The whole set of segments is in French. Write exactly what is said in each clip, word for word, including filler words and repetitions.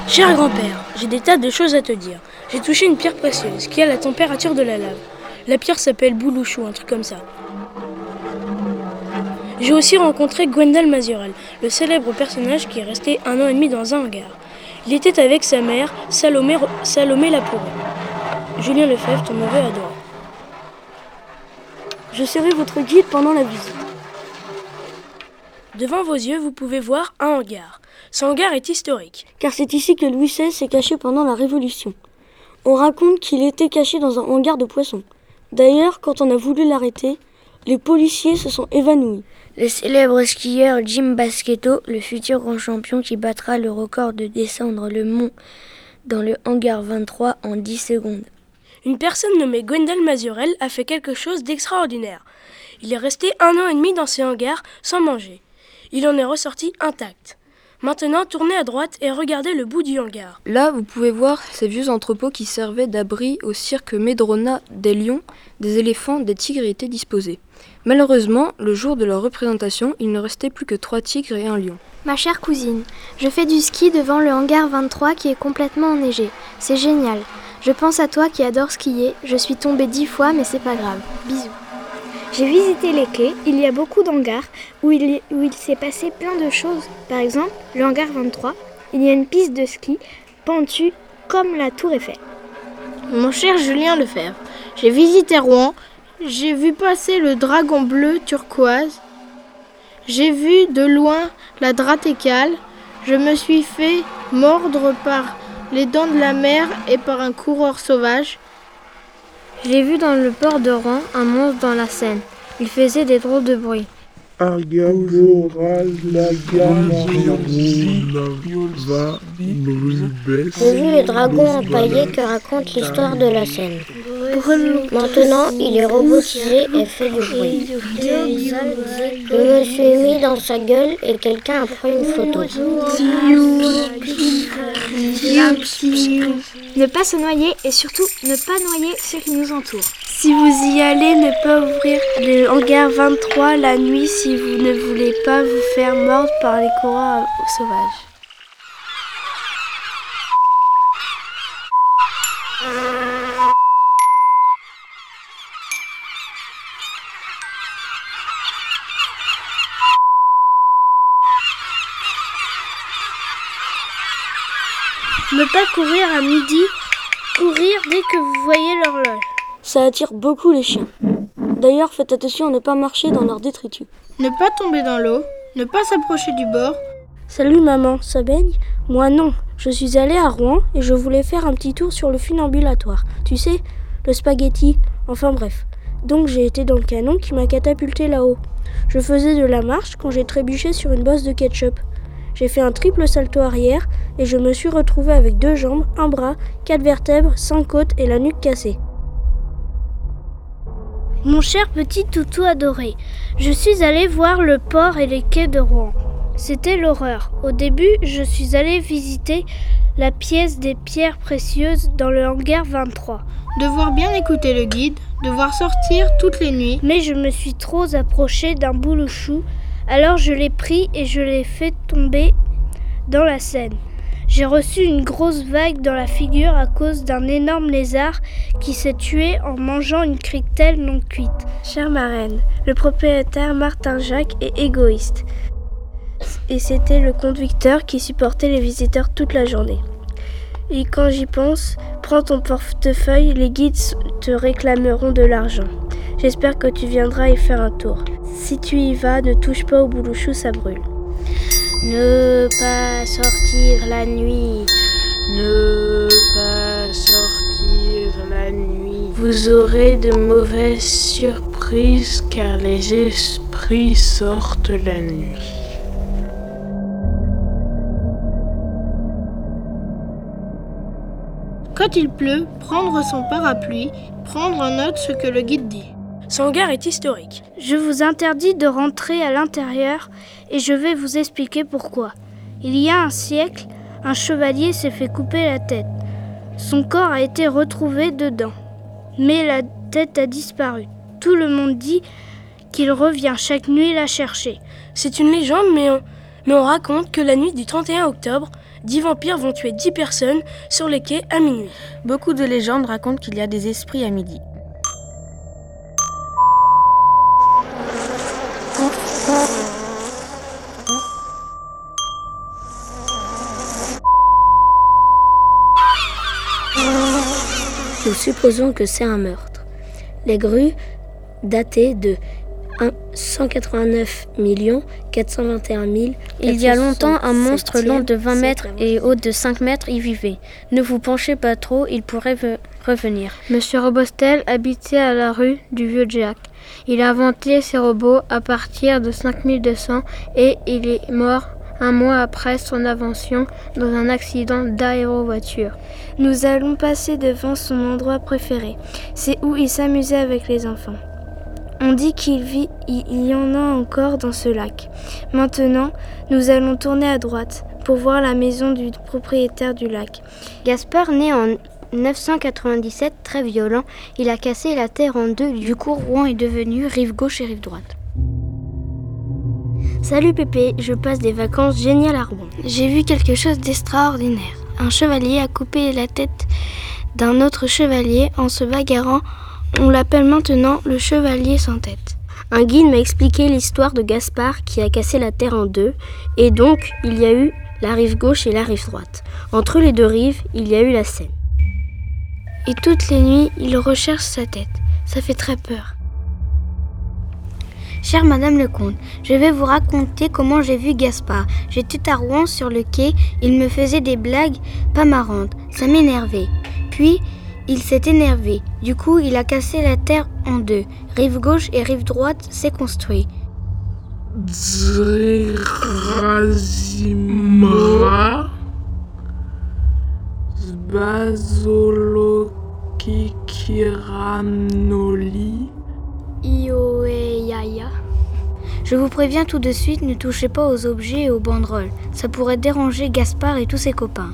Cher grand-père, j'ai des tas de choses à te dire. J'ai touché une pierre précieuse qui a la température de la lave. La pierre s'appelle Boulouchou, un truc comme ça. J'ai aussi rencontré Gwendal Mazurel, le célèbre personnage qui est resté un an et demi dans un hangar. Il était avec sa mère, Salomé, Salomé Lapouré. Julien Lefebvre, ton neveu adoré. Je serai votre guide pendant la visite. Devant vos yeux, vous pouvez voir un hangar. Ce hangar est historique. Car c'est ici que Louis seize s'est caché pendant la Révolution. On raconte qu'il était caché dans un hangar de poissons. D'ailleurs, quand on a voulu l'arrêter, les policiers se sont évanouis. Le célèbre skieur Jim Basketto, le futur grand champion qui battra le record de descendre le mont dans le hangar vingt-trois en dix secondes. Une personne nommée Gwendal Mazurel a fait quelque chose d'extraordinaire. Il est resté un an et demi dans ce hangar sans manger. Il en est ressorti intact. Maintenant, tournez à droite et regardez le bout du hangar. Là, vous pouvez voir ces vieux entrepôts qui servaient d'abri au cirque Medrona. Des lions, des éléphants, des tigres y étaient disposés. Malheureusement, le jour de leur représentation, il ne restait plus que trois tigres et un lion. Ma chère cousine, je fais du ski devant le hangar vingt-trois qui est complètement enneigé. C'est génial. Je pense à toi qui adore skier. Je suis tombée dix fois, mais c'est pas grave. Bisous. J'ai visité les quais, il y a beaucoup d'hangars où il, où il s'est passé plein de choses. Par exemple, le hangar vingt-trois, il y a une piste de ski pentue comme la tour Eiffel. Mon cher Julien Lefebvre, j'ai visité Rouen, j'ai vu passer le dragon bleu turquoise, j'ai vu de loin la dratécale, je me suis fait mordre par les dents de la mer et par un coureur sauvage. J'ai vu dans le port de Rouen un monstre dans la Seine. Il faisait des drôles de bruit. J'ai vu le dragon empaillé que raconte l'histoire de la Seine. Maintenant, il est robotisé et fait du bruit. Je me suis mis dans sa gueule et quelqu'un a pris une photo. Ne pas se noyer et surtout ne pas noyer ceux qui nous entourent. Si vous y allez, ne pas ouvrir le hangar vingt-trois la nuit si vous ne voulez pas vous faire mordre par les coureurs sauvages. Ne pas courir à midi, courir dès que vous voyez l'horloge. Ça attire beaucoup les chiens. D'ailleurs, faites attention à ne pas marcher dans leurs détritus. Ne pas tomber dans l'eau, ne pas s'approcher du bord. Salut maman, ça baigne ? Moi non, je suis allée à Rouen et je voulais faire un petit tour sur le funambulatoire. Tu sais, le spaghetti, enfin bref. Donc j'ai été dans le canon qui m'a catapulté là-haut. Je faisais de la marche quand j'ai trébuché sur une bosse de ketchup. J'ai fait un triple salto arrière et je me suis retrouvée avec deux jambes, un bras, quatre vertèbres, cinq côtes et la nuque cassée. Mon cher petit toutou adoré, je suis allée voir le port et les quais de Rouen. C'était l'horreur. Au début, je suis allée visiter la pièce des pierres précieuses dans le hangar vingt-trois. Devoir bien écouter le guide, devoir sortir toutes les nuits. Mais je me suis trop approchée d'un boulouchou, alors je l'ai pris et je l'ai fait tomber dans la Seine. J'ai reçu une grosse vague dans la figure à cause d'un énorme lézard qui s'est tué en mangeant une criquetelle non cuite. Chère marraine, le propriétaire Martin Jacques est égoïste. Et c'était le conducteur qui supportait les visiteurs toute la journée. Et quand j'y pense, prends ton portefeuille, les guides te réclameront de l'argent. J'espère que tu viendras y faire un tour. Si tu y vas, ne touche pas au boulouchou, ça brûle. Ne pas sortir la nuit, ne pas sortir la nuit. Vous aurez de mauvaises surprises car les esprits sortent la nuit. Quand il pleut, prendre son parapluie, prendre en note ce que le guide dit. Ce hangar est historique. Je vous interdis de rentrer à l'intérieur et je vais vous expliquer pourquoi. Il y a un siècle, un chevalier s'est fait couper la tête. Son corps a été retrouvé dedans, mais la tête a disparu. Tout le monde dit qu'il revient chaque nuit la chercher. C'est une légende, mais on, mais on raconte que la nuit du trente et un octobre, dix vampires vont tuer dix personnes sur les quais à minuit. Beaucoup de légendes racontent qu'il y a des esprits à midi. Nous supposons que c'est un meurtre. Les grues, datées de cent quatre-vingt-neuf millions quatre cent vingt et un mille. Il y a longtemps, un monstre long de vingt mètres et haut de cinq mètres y vivait. Ne vous penchez pas trop, il pourrait ve- revenir. Monsieur Robostel habitait à la rue du Vieux-Jack. Il a inventé ses robots à partir de cinq mille deux cents et il est mort un mois après son invention dans un accident d'aérovoiture. Nous allons passer devant son endroit préféré. C'est où il s'amusait avec les enfants. On dit qu'il vit, il y en a encore dans ce lac. Maintenant, nous allons tourner à droite pour voir la maison du propriétaire du lac. Gaspard, né en neuf cent quatre-vingt-dix-sept, très violent, il a cassé la terre en deux. Du coup, Rouen est devenu rive gauche et rive droite. Salut Pépé, je passe des vacances géniales à Rouen. J'ai vu quelque chose d'extraordinaire. Un chevalier a coupé la tête d'un autre chevalier en se bagarrant. On l'appelle maintenant le chevalier sans tête. Un guide m'a expliqué l'histoire de Gaspard qui a cassé la terre en deux, et donc il y a eu la rive gauche et la rive droite. Entre les deux rives, il y a eu la Seine. Et toutes les nuits, il recherche sa tête. Ça fait très peur. Chère Madame le Comte, je vais vous raconter comment j'ai vu Gaspard. J'étais à Rouen sur le quai, il me faisait des blagues pas marrantes, ça m'énervait. Puis, il s'est énervé, du coup il a cassé la terre en deux. Rive gauche et rive droite s'est construit. Zrazimra Zbazolokikiranoli Ioeyaya. Je vous préviens tout de suite, ne touchez pas aux objets et aux banderoles. Ça pourrait déranger Gaspard et tous ses copains.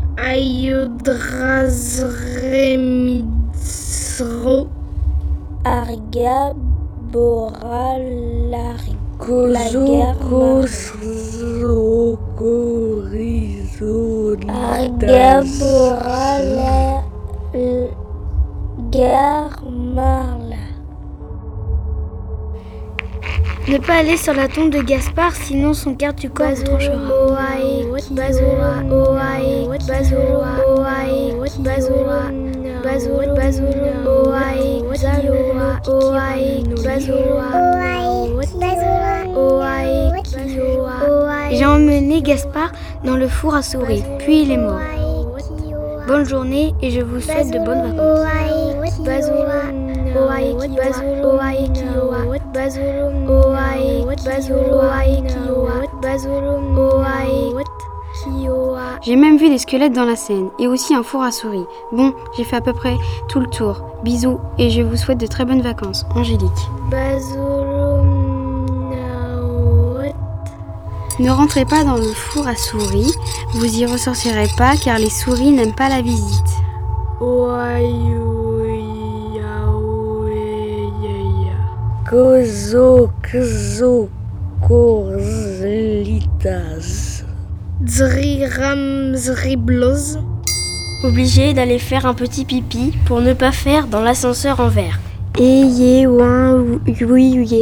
Ayodrazremitsro Arga Boralari Arga Boralari Ne pas aller sur la tombe de Gaspard, sinon son quart du corps vous tranchera. J'ai emmené Gaspard dans le four à souris, puis il est mort. Bonne journée et je vous souhaite de bonnes vacances. J'ai même vu des squelettes dans la Seine et aussi un four à souris. Bon, j'ai fait à peu près tout le tour. Bisous et je vous souhaite de très bonnes vacances. Angélique. Ne rentrez pas dans le four à souris, vous y ressortirez pas car les souris n'aiment pas la visite. Kozo, kzo, korzlitas. Zriram zribloz. Obligé d'aller faire un petit pipi pour ne pas faire dans l'ascenseur en verre. Eye ouin ouiye.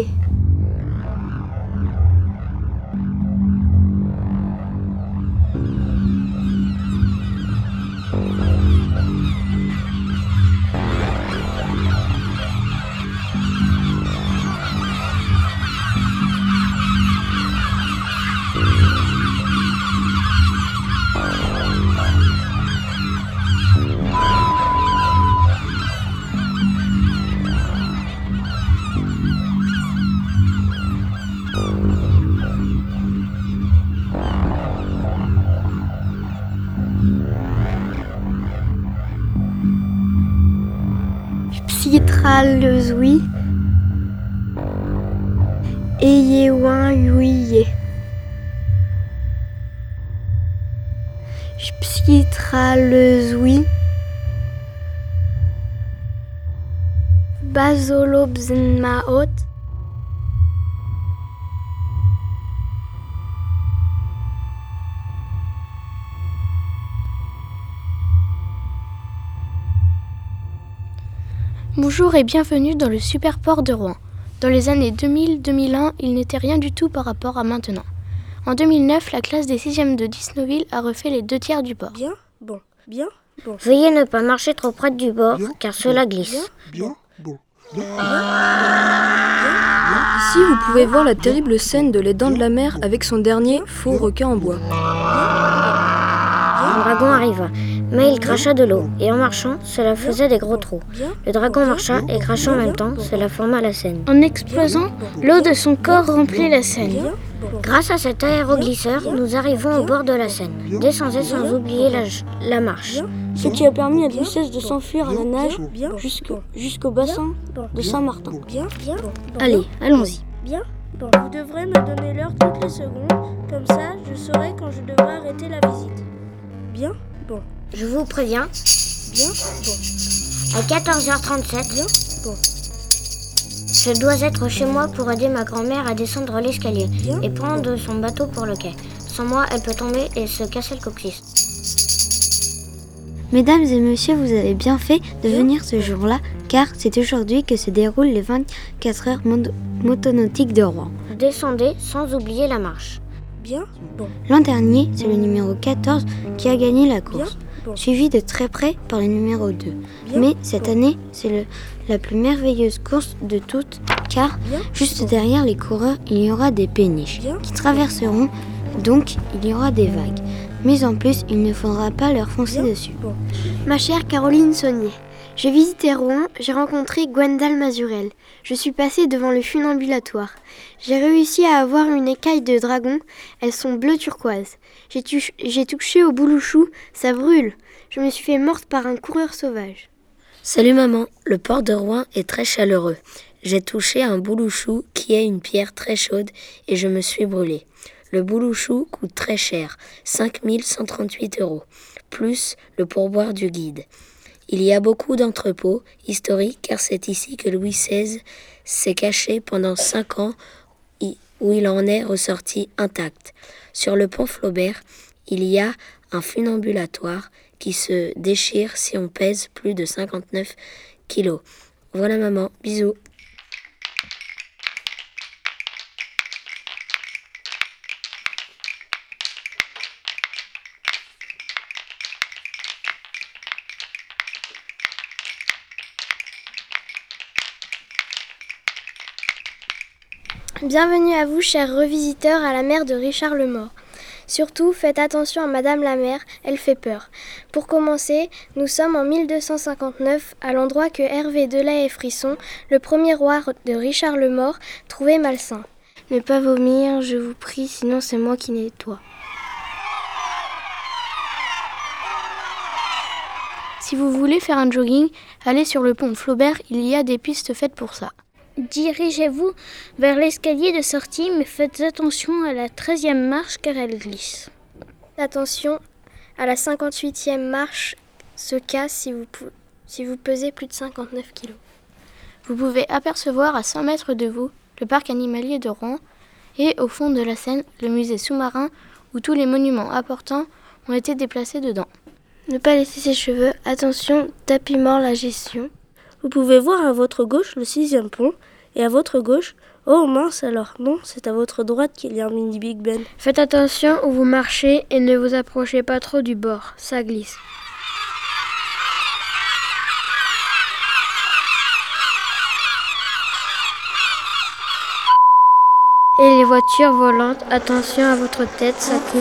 Psitralezoui. Eye ouin ouiye. Psitralezoui. Bazolobzmaot. Bonjour et bienvenue dans le super port de Rouen. Dans les années deux mille à deux mille un, il n'était rien du tout par rapport à maintenant. En deux mille neuf, la classe des sixièmes de Disneyville a refait les deux tiers du port. Bien, bon, bien, bon. Veuillez ne pas marcher trop près du bord, bien, car cela glisse. Bien, bon. Bien, bien, Ici, vous pouvez voir la terrible scène de Les Dents de la Mer avec son dernier faux requin en bois. Un dragon arriva, mais il cracha de l'eau, et en marchant, cela faisait des gros trous. Le dragon marcha et cracha en même temps, cela forma la Seine. En explosant, l'eau de son corps remplit la Seine. Grâce à cet aéroglisseur, nous arrivons au bord de la Seine. Descendez sans oublier la, la marche. Ce qui a permis à Louis seize de s'enfuir à la nage jusqu'au, jusqu'au bassin de Saint-Martin. Allez, allons-y. Bien, bon. Vous devrez me donner l'heure toutes les secondes, comme ça je saurai quand je devrais arrêter la visite. Bien, bon. Je vous préviens. Bien, bon. À quatorze heures trente-sept, bien, bon. Je dois être chez moi pour aider ma grand-mère à descendre l'escalier bien, et prendre bon. son bateau pour le quai. Sans moi, elle peut tomber et se casser le coccyx. Mesdames et messieurs, vous avez bien fait de venir ce jour-là, car c'est aujourd'hui que se déroulent les vingt-quatre heures mo- motonautiques de Rouen. Descendez sans oublier la marche. Bien, bon. L'an dernier, c'est le numéro quatorze qui a gagné la course, bien, bon. suivi de très près par le numéro deux. Bien, Mais cette bon. année, c'est le, la plus merveilleuse course de toutes, car bien, juste bon. derrière les coureurs, il y aura des péniches bien, qui traverseront, donc il y aura des vagues. Mais en plus, il ne faudra pas leur foncer bien, dessus. Bon. Ma chère Caroline Saunier, j'ai visité Rouen, j'ai rencontré Gwendal Mazurel. Je suis passée devant le funambulatoire. J'ai réussi à avoir une écaille de dragon, elles sont bleu turquoise. J'ai, tuch- j'ai touché au boulouchou, ça brûle. Je me suis fait morte par un coureur sauvage. Salut maman, le port de Rouen est très chaleureux. J'ai touché un boulouchou qui est une pierre très chaude et je me suis brûlée. Le boulouchou coûte très cher, cinq mille cent trente-huit euros, plus le pourboire du guide. Il y a beaucoup d'entrepôts historiques car c'est ici que Louis seize s'est caché pendant cinq ans où il en est ressorti intact. Sur le pont Flaubert, il y a un funambulatoire qui se déchire si on pèse plus de cinquante-neuf kilos. Voilà maman, bisous. Bienvenue à vous, chers revisiteurs, à la mer de Richard le Mort. Surtout, faites attention à Madame la mer, elle fait peur. Pour commencer, nous sommes en mille deux cent cinquante-neuf, à l'endroit que Hervé Delahaye Frisson, le premier roi de Richard le Mort, trouvait malsain. Ne pas vomir, je vous prie, sinon c'est moi qui nettoie. Si vous voulez faire un jogging, allez sur le pont de Flaubert, il y a des pistes faites pour ça. Dirigez-vous vers l'escalier de sortie, mais faites attention à la treizième marche car elle glisse. Attention, à la cinquante-huitième marche se casse si vous, pou- si vous pesez plus de cinquante-neuf kilos. Vous pouvez apercevoir à cent mètres de vous le parc animalier de Rouen et au fond de la Seine, le musée sous-marin où tous les monuments importants ont été déplacés dedans. Ne pas laisser ses cheveux, attention, tapis mort la gestion. Vous pouvez voir à votre gauche le sixième pont, et à votre gauche, oh mince alors, non, c'est à votre droite qu'il y a un mini Big Ben. Faites attention où vous marchez et ne vous approchez pas trop du bord, ça glisse. Et les voitures volantes, attention à votre tête, ça coupe.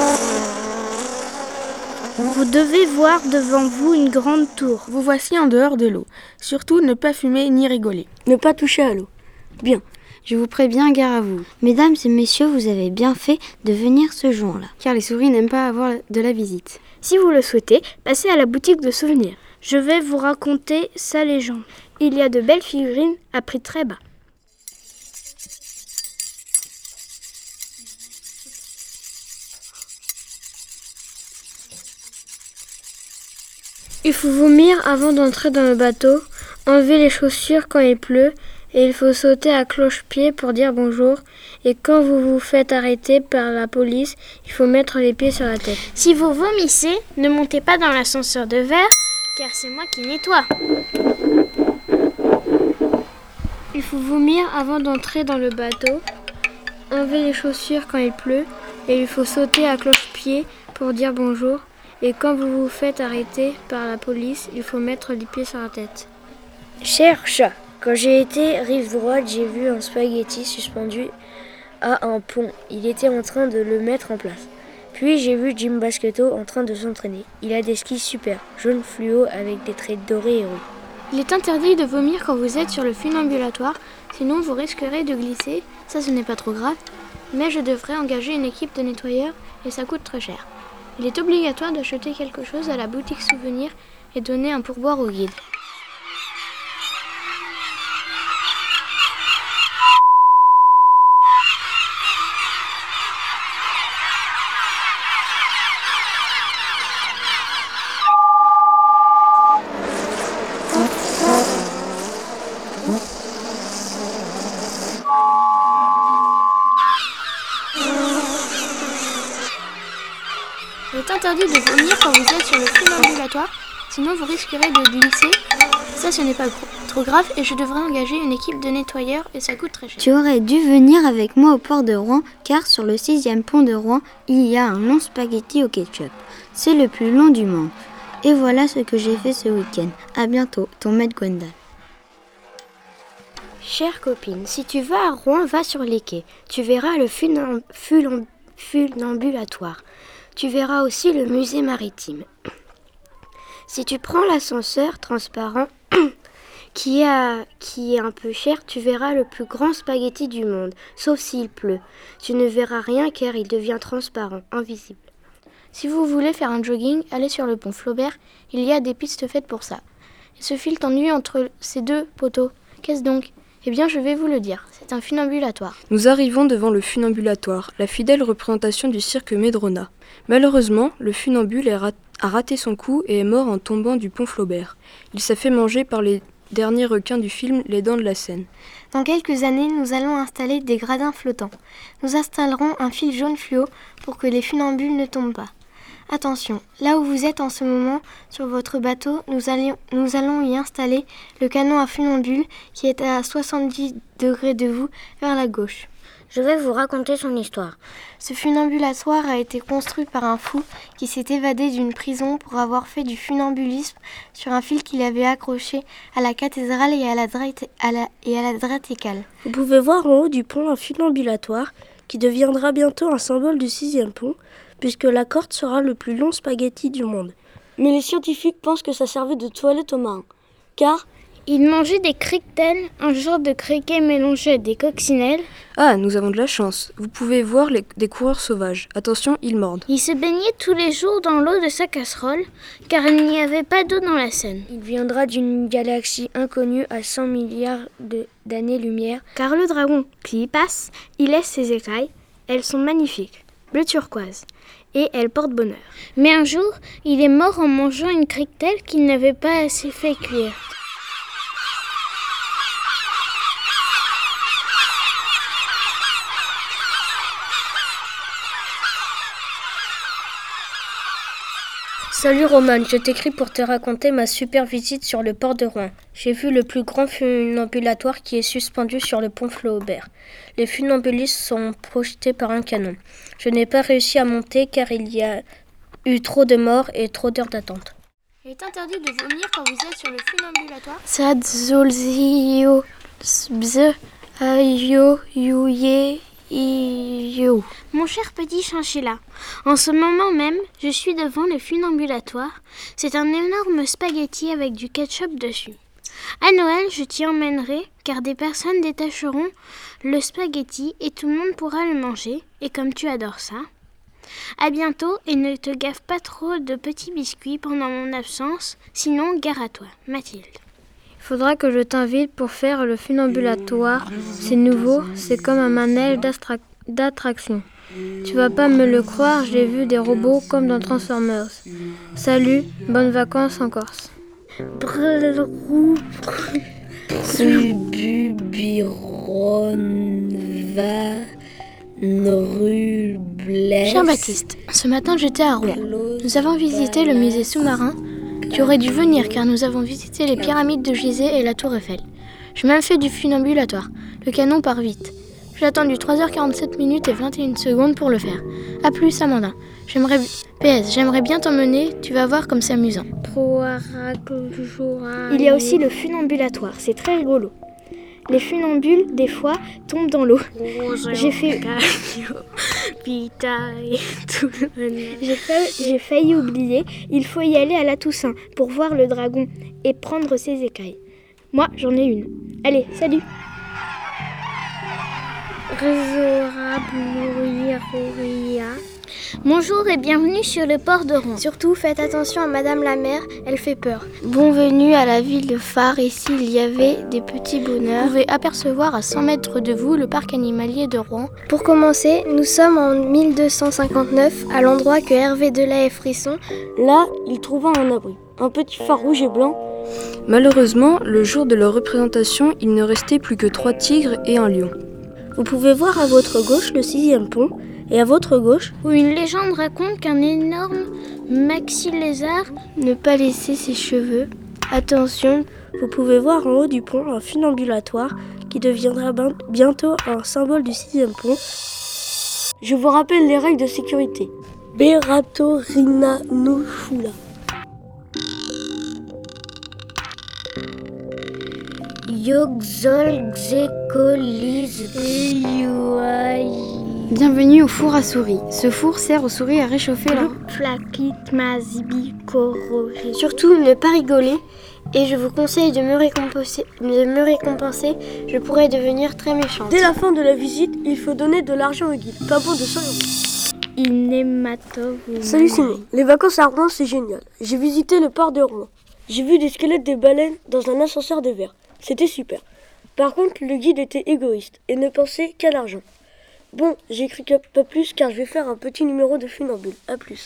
Vous devez voir devant vous une grande tour. Vous voici en dehors de l'eau. Surtout, ne pas fumer ni rigoler. Ne pas toucher à l'eau. Bien. Je vous préviens, gare à vous. Mesdames et messieurs, vous avez bien fait de venir ce jour-là, car les souris n'aiment pas avoir de la visite. Si vous le souhaitez, passez à la boutique de souvenirs. Je vais vous raconter sa légende. Il y a de belles figurines à prix très bas. Il faut vomir avant d'entrer dans le bateau, enlever les chaussures quand il pleut, et il faut sauter à cloche-pied pour dire bonjour. Et quand vous vous faites arrêter par la police, il faut mettre les pieds sur la tête. Si vous vomissez, ne montez pas dans l'ascenseur de verre, car c'est moi qui nettoie. Il faut vomir avant d'entrer dans le bateau, enlever les chaussures quand il pleut, et il faut sauter à cloche-pied pour dire bonjour. Et quand vous vous faites arrêter par la police, il faut mettre les pieds sur la tête. Cher chat, quand j'ai été rive droite, j'ai vu un spaghetti suspendu à un pont. Il était en train de le mettre en place. Puis j'ai vu Jim Basketto en train de s'entraîner. Il a des skis super, jaune fluo avec des traits dorés et rouges. Il est interdit de vomir quand vous êtes sur le funambulatoire, sinon vous risquerez de glisser. Ça, ce n'est pas trop grave, mais je devrais engager une équipe de nettoyeurs et ça coûte très cher. Il est obligatoire d'acheter quelque chose à la boutique souvenir et donner un pourboire au guide. Il est interdit de vomir quand vous êtes sur le funambulatoire, sinon vous risquerez de glisser. Ça, ce n'est pas trop grave et je devrais engager une équipe de nettoyeurs et ça coûte très cher. Tu aurais dû venir avec moi au port de Rouen, car sur le sixième pont de Rouen, il y a un long spaghetti au ketchup. C'est le plus long du monde. Et voilà ce que j'ai fait ce week-end. À bientôt, ton maître Gwendal. Chère copine, si tu vas à Rouen, va sur les quais. Tu verras le funam- fulam- funambulatoire. Tu verras aussi le musée maritime. Si tu prends l'ascenseur transparent, qui, a, qui est un peu cher, tu verras le plus grand spaghetti du monde, sauf s'il pleut. Tu ne verras rien car il devient transparent, invisible. Si vous voulez faire un jogging, allez sur le pont Flaubert, il y a des pistes faites pour ça. Et ce fil tendu entre ces deux poteaux, qu'est-ce donc ? Eh bien, je vais vous le dire, c'est un funambulatoire. Nous arrivons devant le funambulatoire, la fidèle représentation du cirque Médrona. Malheureusement, le funambule est rat- a raté son coup et est mort en tombant du pont Flaubert. Il s'est fait manger par les derniers requins du film Les Dents de la Seine. Dans quelques années, nous allons installer des gradins flottants. Nous installerons un fil jaune fluo pour que les funambules ne tombent pas. Attention, là où vous êtes en ce moment, sur votre bateau, nous, allions, nous allons y installer le canon à funambule qui est à soixante-dix degrés de vous vers la gauche. Je vais vous raconter son histoire. Ce funambulatoire a été construit par un fou qui s'est évadé d'une prison pour avoir fait du funambulisme sur un fil qu'il avait accroché à la cathédrale et à la, drate, à la, et à la dratécale. Vous pouvez voir en haut du pont un funambulatoire qui deviendra bientôt un symbole du sixième pont, puisque la corde sera le plus long spaghetti du monde. Mais les scientifiques pensent que ça servait de toilette aux marins, car ils mangeaient des criquetels, un genre de criquet mélangé à des coccinelles. Ah, nous avons de la chance. Vous pouvez voir les, des coureurs sauvages. Attention, ils mordent. Ils se baignaient tous les jours dans l'eau de sa casserole, car il n'y avait pas d'eau dans la Seine. Il viendra d'une galaxie inconnue à cent milliards de, d'années-lumière. Car le dragon qui y passe, il laisse ses écailles. Elles sont magnifiques, bleu turquoise. Et elles portent bonheur. Mais un jour, il est mort en mangeant une criquetelle qu'il n'avait pas assez fait cuire. Salut Roman, je t'écris pour te raconter ma super visite sur le port de Rouen. J'ai vu le plus grand funambulatoire qui est suspendu sur le pont Flaubert. Les funambulistes sont projetés par un canon. Je n'ai pas réussi à monter car il y a eu trop de morts et trop d'heures d'attente. Il est interdit de vomir quand vous êtes sur le funambulatoire. Sadzolzio bze ayo yuye yo. Mon cher petit chinchilla, en ce moment même, je suis devant le funambulatoire. C'est un énorme spaghetti avec du ketchup dessus. À Noël, je t'y emmènerai, car des personnes détacheront le spaghetti et tout le monde pourra le manger. Et comme tu adores ça, à bientôt et ne te gaffe pas trop de petits biscuits pendant mon absence, sinon gare à toi, Mathilde. Il faudra que je t'invite pour faire le funambulatoire. C'est nouveau, c'est comme un manège d'astra- d'attraction. Tu vas pas me le croire, j'ai vu des robots comme dans Transformers. Salut, bonnes vacances en Corse. Cher Baptiste, ce matin j'étais à Rouen. Nous avons visité le musée sous-marin. Tu aurais dû venir car nous avons visité les pyramides de Gizeh et la tour Eiffel. J'ai même fait du funambulatoire. Le canon part vite. J'ai attendu trois heures quarante-sept minutes et vingt et une secondes pour le faire. A plus, Amanda. J'aimerais... P S, j'aimerais bien t'emmener, tu vas voir comme c'est amusant. Il y a aussi le funambulatoire, c'est très rigolo. Les funambules, des fois, tombent dans l'eau. J'ai fait... j'ai, fait... j'ai failli oublier, il faut y aller à la Toussaint pour voir le dragon et prendre ses écailles. Moi, j'en ai une. Allez, salut. Bonjour et bienvenue sur le port de Rouen. Surtout, faites attention à Madame la Mère, elle fait peur. Bienvenue à la ville de Phare. Ici, il y avait des petits bonheurs. Vous pouvez apercevoir à cent mètres de vous le parc animalier de Rouen. Pour commencer, nous sommes en mille deux cent cinquante-neuf, à l'endroit que Hervé Delay et Frisson. Là, il trouva un abri, un petit phare rouge et blanc. Malheureusement, le jour de leur représentation, il ne restait plus que trois tigres et un lion. Vous pouvez voir à votre gauche le sixième pont, et à votre gauche, où une légende raconte qu'un énorme maxi-lézard ne pas laisser ses cheveux. Attention, vous pouvez voir en haut du pont un funambulatoire qui deviendra ben- bientôt un symbole du sixième pont. Je vous rappelle les règles de sécurité. Berato Rina Nushula. Bienvenue au four à souris. Ce four sert aux souris à réchauffer leur... Surtout, ne pas rigoler. Et je vous conseille de me récompenser. De me récompenser. Je pourrais devenir très méchante. Dès la fin de la visite, il faut donner de l'argent au guide. Pas bon de cent euros. Salut Simon. Les vacances à Rouen, c'est génial. J'ai visité le port de Rouen. J'ai vu des squelettes de baleines dans un ascenseur de verre. C'était super. Par contre, le guide était égoïste et ne pensait qu'à l'argent. Bon, j'écris pas plus car je vais faire un petit numéro de funambule. A plus.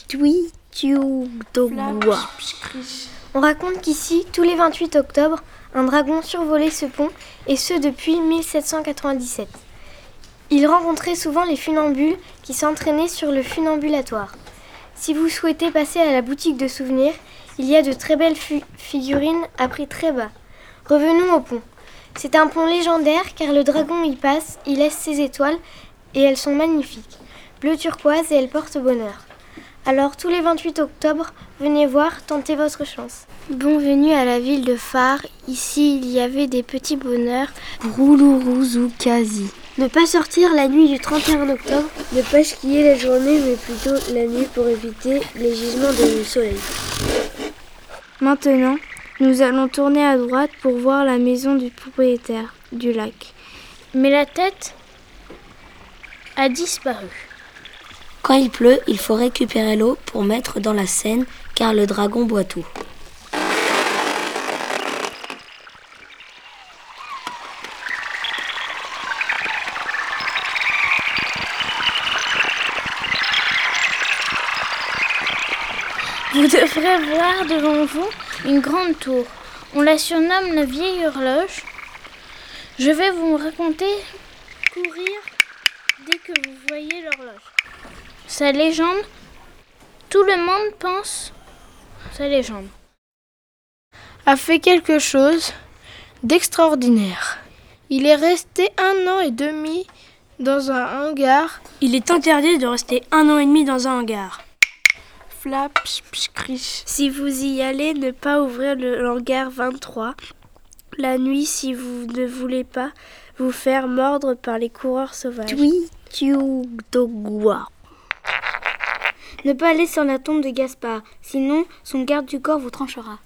On raconte qu'ici, tous les vingt-huit octobre, un dragon survolait ce pont, et ce depuis mille sept cent quatre-vingt-dix-sept. Il rencontrait souvent les funambules qui s'entraînaient sur le funambulatoire. Si vous souhaitez passer à la boutique de souvenirs, il y a de très belles fu- figurines à prix très bas. Revenons au pont. C'est un pont légendaire car le dragon y passe, il laisse ses étoiles et elles sont magnifiques. Bleu turquoise et elles portent bonheur. Alors tous les vingt-huit octobre, venez voir, tentez votre chance. Bienvenue à la ville de Phare. Ici, il y avait des petits bonheurs. Roulourouzoukazi. Ne pas sortir la nuit du trente et un octobre. Ne pas skier la journée mais plutôt la nuit pour éviter les gisements de soleil. Maintenant, nous allons tourner à droite pour voir la maison du propriétaire du lac. Mais la tête a disparu. Quand il pleut, il faut récupérer l'eau pour mettre dans la Seine, car le dragon boit tout. Vous devrez voir devant vous une grande tour. On la surnomme la vieille horloge. Je vais vous raconter courir dès que vous voyez l'horloge. Sa légende, tout le monde pense sa légende, a fait quelque chose d'extraordinaire. Il est resté un an et demi dans un hangar. Il est interdit de rester un an et demi dans un hangar. Si vous y allez, ne pas ouvrir le hangar vingt-trois. La nuit, si vous ne voulez pas vous faire mordre par les coureurs sauvages. Ne pas aller sur la tombe de Gaspard, sinon son garde du corps vous tranchera.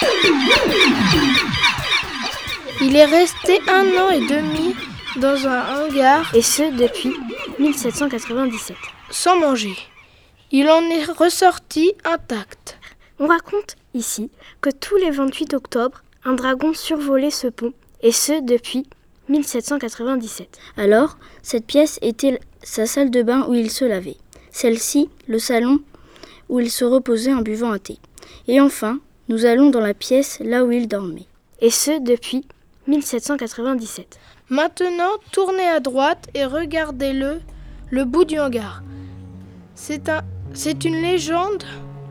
Il est resté un an et demi dans un hangar, et ce depuis mille sept cent quatre-vingt-dix-sept. Sans manger. Il en est ressorti intact. On raconte ici que tous les vingt-huit octobre, un dragon survolait ce pont, et ce depuis mille sept cent quatre-vingt-dix-sept. Alors, cette pièce était sa salle de bain où il se lavait. Celle-ci, le salon où il se reposait en buvant un thé. Et enfin, nous allons dans la pièce là où il dormait. Et ce depuis mille sept cent quatre-vingt-dix-sept. Maintenant, tournez à droite et regardez-le, le bout du hangar. C'est un, c'est une légende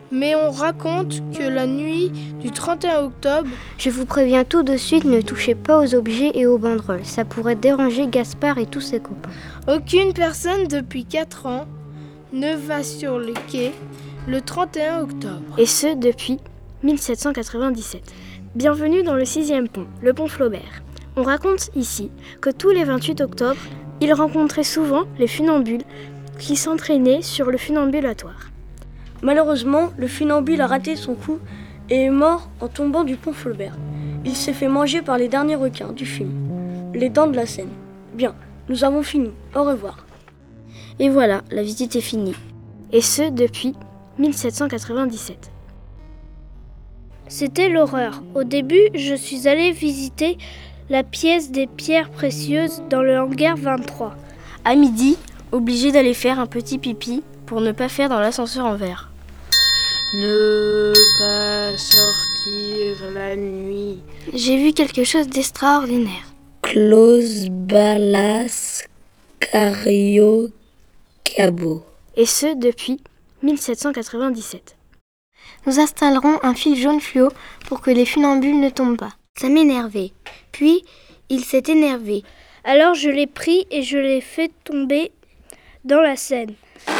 Mais on raconte que la nuit du trente et un octobre... Je vous préviens tout de suite, ne touchez pas aux objets et aux banderoles. Ça pourrait déranger Gaspard et tous ses copains. Aucune personne depuis quatre ans ne va sur le quai le trente et un octobre. Et ce, depuis mille sept cent quatre-vingt-dix-sept. Bienvenue dans le sixième pont, le pont Flaubert. On raconte ici que tous les vingt-huit octobre, il rencontrait souvent les funambules qui s'entraînaient sur le funambulatoire. Malheureusement, le funambule a raté son coup et est mort en tombant du pont Flaubert. Il s'est fait manger par les derniers requins du film, les dents de la Seine. Bien, nous avons fini. Au revoir. Et voilà, la visite est finie. Et ce, depuis mille sept cent quatre-vingt-dix-sept. C'était l'horreur. Au début, je suis allée visiter la pièce des pierres précieuses dans le hangar vingt-trois. À midi, obligée d'aller faire un petit pipi pour ne pas faire dans l'ascenseur en verre. Ne pas sortir la nuit. J'ai vu quelque chose d'extraordinaire. Close Balas Cario Cabo. Et ce, depuis mille sept cent quatre-vingt-dix-sept. Nous installerons un fil jaune fluo pour que les funambules ne tombent pas. Ça m'énervait. Puis, il s'est énervé. Alors je l'ai pris et je l'ai fait tomber dans la Seine.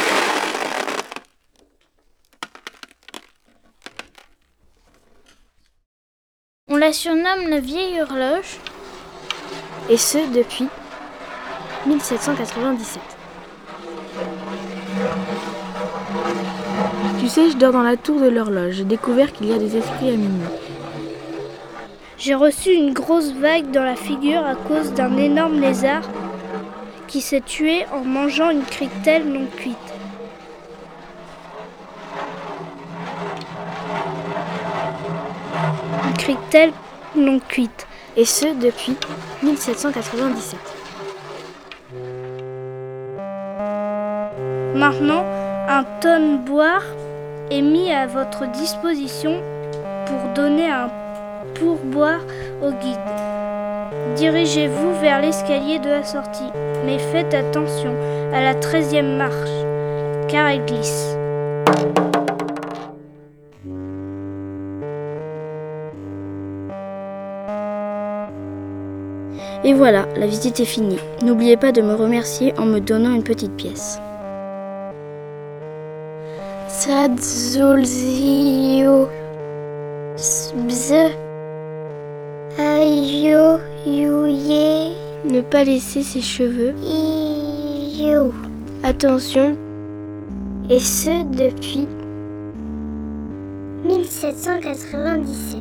On la surnomme la vieille horloge. Et ce, depuis mille sept cent quatre-vingt-dix-sept. Tu sais, je dors dans la tour de l'horloge. J'ai découvert qu'il y a des esprits à minuit. J'ai reçu une grosse vague dans la figure à cause d'un énorme lézard qui s'est tué en mangeant une criquetelle non cuite. Une criquetelle non cuite. Et ce, depuis mille sept cent quatre-vingt-dix-sept. Maintenant, un tonne boire est mis à votre disposition pour donner un pourboire au guide. Dirigez-vous vers l'escalier de la sortie, mais faites attention à la treizième marche, car elle glisse. Et voilà, la visite est finie. N'oubliez pas de me remercier en me donnant une petite pièce. Sadzolzio Bze Ayo Youye. Ne pas laisser ses cheveux. Iyo. Attention. Et ce, depuis mille sept cent quatre-vingt-dix-sept.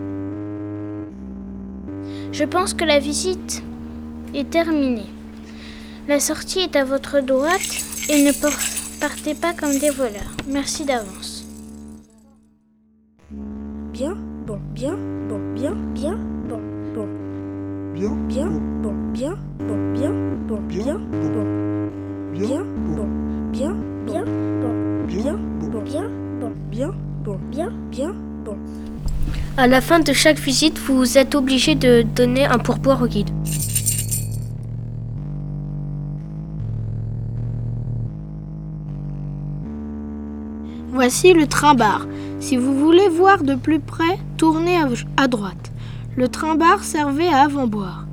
Je pense que la visite est terminée. La sortie est à votre droite et ne partez pas comme des voleurs. Merci d'avance. Bien, bon, bien, bon, bien, bien, bon, bon. Bien, bien, bon, bien, bon, bien, bon, bien, bon. Bien, bon, bien, bien, bon, bien, bon, bien, bon, bien, bon, bien, bien, bon. À la fin de chaque visite, vous êtes obligé de donner un pourboire au guide. Voici le train-bar. Si vous voulez voir de plus près, tournez à droite. Le train-bar servait à avant-boire.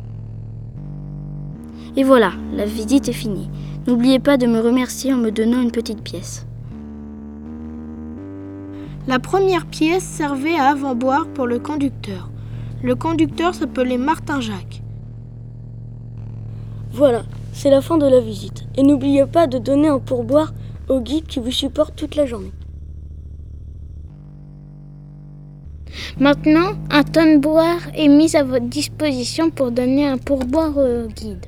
Et voilà, la visite est finie. N'oubliez pas de me remercier en me donnant une petite pièce. La première pièce servait à avant-boire pour le conducteur. Le conducteur s'appelait Martin Jacques. Voilà, c'est la fin de la visite. Et n'oubliez pas de donner un pourboire au guide qui vous supporte toute la journée. Maintenant, un tonne boire est mis à votre disposition pour donner un pourboire au guide.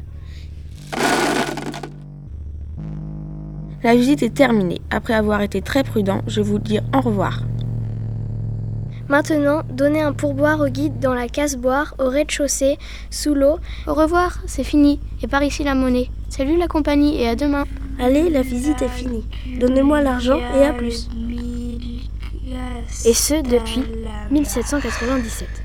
La visite est terminée. Après avoir été très prudent, je vous dis au revoir. Maintenant, donnez un pourboire au guide dans la case-boire, au rez-de-chaussée, sous l'eau. Au revoir, c'est fini. Et par ici la monnaie. Salut la compagnie et à demain. Allez, la visite est finie. Donnez-moi l'argent et à plus. Et ce, depuis mille sept cent quatre-vingt-dix-sept.